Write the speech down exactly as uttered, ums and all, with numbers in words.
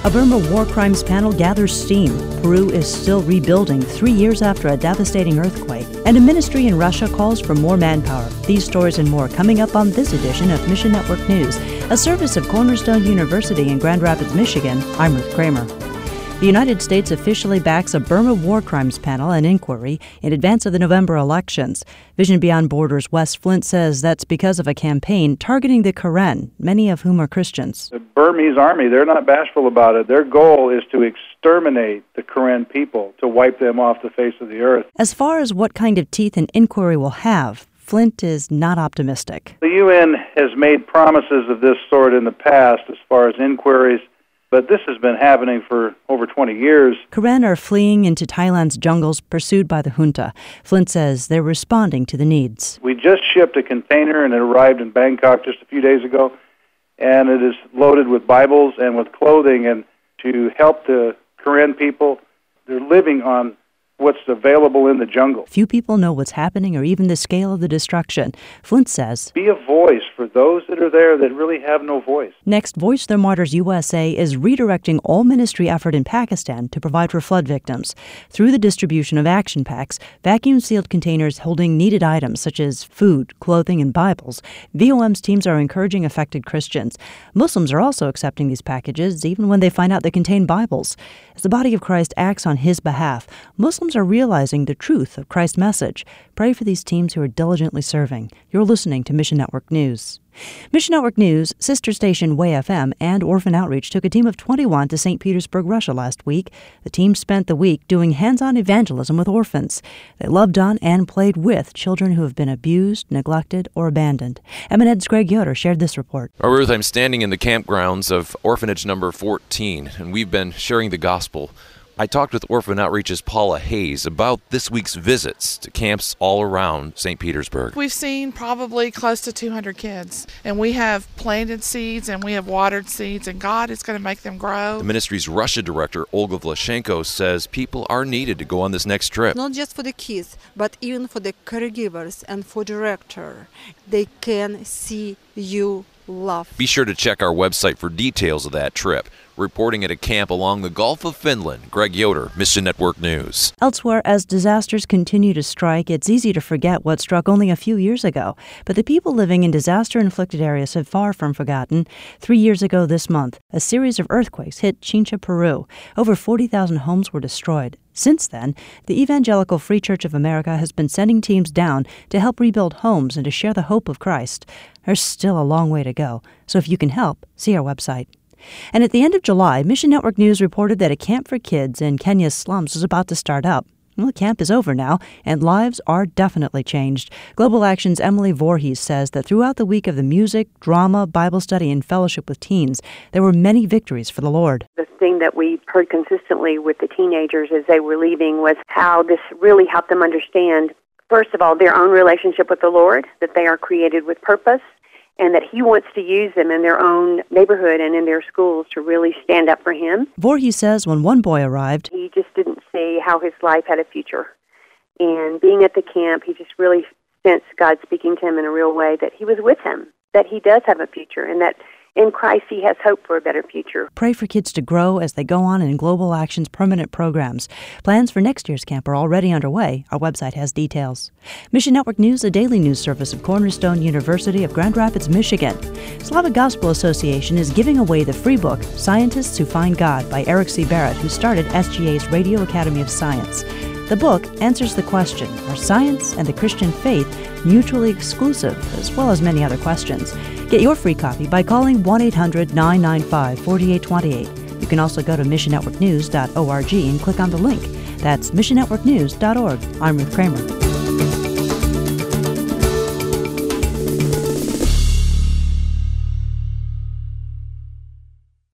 A Burma war crimes panel gathers steam. Peru is still rebuilding three years after a devastating earthquake. And a ministry in Russia calls for more manpower. These stories and more coming up on this edition of Mission Network News, a service of Cornerstone University in Grand Rapids, Michigan. I'm Ruth Kramer. The United States officially backs a Burma war crimes panel and inquiry in advance of the November elections. Vision Beyond Borders' Wes Flint says that's because of a campaign targeting the Karen, many of whom are Christians. The Burmese army, they're not bashful about it. Their goal is to exterminate the Karen people, to wipe them off the face of the earth. As far as what kind of teeth an inquiry will have, Flint is not optimistic. The U N has made promises of this sort in the past as far as inquiries, but this has been happening for over twenty years. Karen are fleeing into Thailand's jungles pursued by the junta. Flint says they're responding to the needs. We just shipped a container and it arrived in Bangkok just a few days ago, and it is loaded with Bibles and with clothing and to help the Karen people. They're living on what's available in the jungle. Few people know what's happening or even the scale of the destruction. Flint says, be a voice for those that are there that really have no voice. Next, Voice Their Martyrs U S A is redirecting all ministry effort in Pakistan to provide for flood victims. Through the distribution of action packs, vacuum-sealed containers holding needed items such as food, clothing, and Bibles, V O M's teams are encouraging affected Christians. Muslims are also accepting these packages, even when they find out they contain Bibles. As the body of Christ acts on his behalf, Muslims are realizing the truth of Christ's message. Pray for these teams who are diligently serving. You're listening to Mission Network News. Mission Network News, sister station Way F M, and Orphan Outreach took a team of twenty-one to Saint Petersburg, Russia last week. The team spent the week doing hands-on evangelism with orphans. They loved on and played with children who have been abused, neglected, or abandoned. M N Ed's Greg Yoder shared this report. Oh, Ruth, I'm standing in the campgrounds of orphanage number fourteen, and we've been sharing the gospel. I talked with Orphan Outreach's Paula Hayes about this week's visits to camps all around Saint Petersburg. We've seen probably close to two hundred kids, and we have planted seeds and we have watered seeds, and God is going to make them grow. The ministry's Russia director, Olga Vlashenko, says people are needed to go on this next trip. Not just for the kids, but even for the caregivers and for director. They can see you love. Be sure to check our website for details of that trip. Reporting at a camp along the Gulf of Finland, Greg Yoder, Mission Network News. Elsewhere, as disasters continue to strike, it's easy to forget what struck only a few years ago. But the people living in disaster-inflicted areas have far from forgotten. Three years ago this month, a series of earthquakes hit Chincha, Peru. Over forty thousand homes were destroyed. Since then, the Evangelical Free Church of America has been sending teams down to help rebuild homes and to share the hope of Christ. There's still a long way to go, so if you can help, see our website. And at the end of July, Mission Network News reported that a camp for kids in Kenya's slums was about to start up. Well, the camp is over now, and lives are definitely changed. Global Action's Emily Voorhees says that throughout the week of the music, drama, Bible study, and fellowship with teens, there were many victories for the Lord. The thing that we heard consistently with the teenagers as they were leaving was how this really helped them understand, first of all, their own relationship with the Lord, that they are created with purpose, and that He wants to use them in their own neighborhood and in their schools to really stand up for Him. Voorhees says when one boy arrived, he just didn't see how his life had a future. And being at the camp, he just really sensed God speaking to him in a real way, that He was with him, that he does have a future, and that in Christ he has hope for a better future. Pray for kids to grow as they go on in Global Action's permanent programs. Plans for next year's camp are already underway. Our website has details. Mission Network News, a daily news service of Cornerstone University of Grand Rapids, Michigan. Slavic Gospel Association is giving away the free book, Scientists Who Find God, by Eric C. Barrett, who started S G A's Radio Academy of Science. The book answers the question, are science and the Christian faith mutually exclusive, as well as many other questions. Get your free copy by calling one eight hundred nine nine five four eight two eight. You can also go to mission network news dot org and click on the link. That's mission network news dot org. I'm Ruth Kramer.